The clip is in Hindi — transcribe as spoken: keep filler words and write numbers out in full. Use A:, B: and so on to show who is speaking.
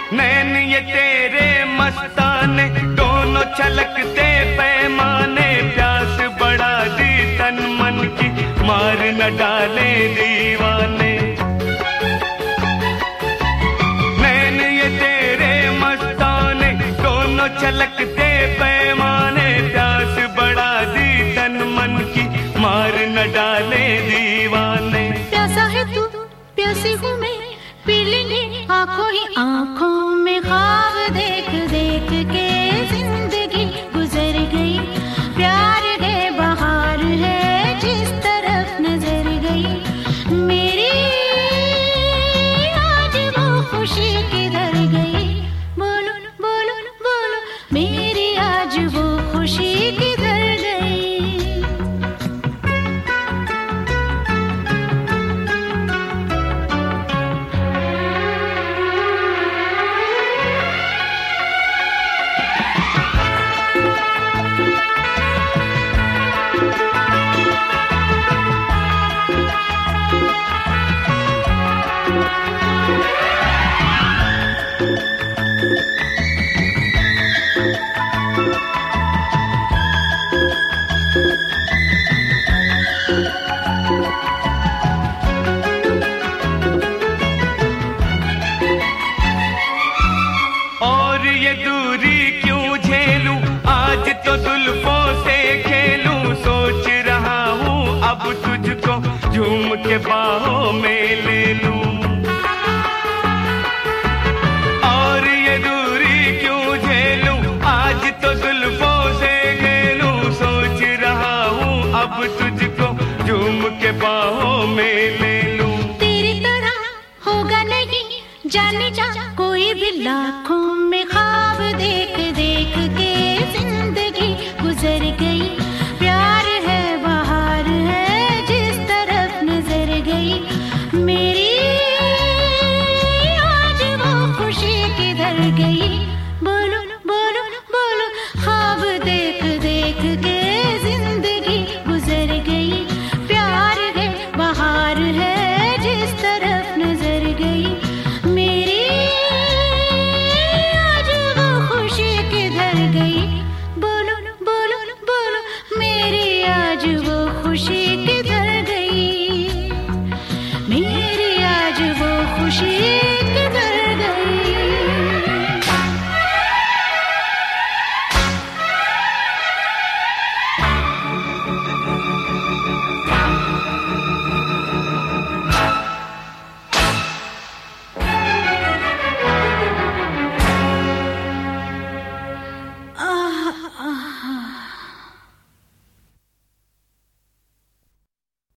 A: नैन ये तेरे मस्ताने दोनों छलकते पैमाने, प्यास बढ़ा दी तन मन की मार न डाले दीवाने। नैन ये तेरे मस्ताने दोनों छलकते पैमाने, प्यास बढ़ा दी तन मन की मार न डाले दीवाने।
B: प्यासा है तू प्यासी हूँ मैं, पी लेंगे आंखों ही आंखों में ख्वाब देख देख के जिंदगी गुजर गई। प्यार है बहार है जिस तरफ नजर गई, मेरी आज वो खुशी किधर गई। बोलो बोलो बोलो मेरी आज वो खुशी किधर गई।
A: और ये दूरी क्यों झेलूं, आज तो जुल्फों से खेलूं। सोच रहा हूँ अब तुझको झूम के बाहों में ले लूं। और ये दूरी क्यों झेलूं, आज तो जुल्फों से खेलूं। सोच रहा हूँ अब तुझको झूम के बाहों में ले लूं।
B: तेरी तरह होगा नहीं जाने जा कोई भी, लाखों में ख्वाब देख देख के जिंदगी गुजर गई। प्यार है बहार है जिस तरफ नजर गई, मेरी आज वो खुशी किधर गई।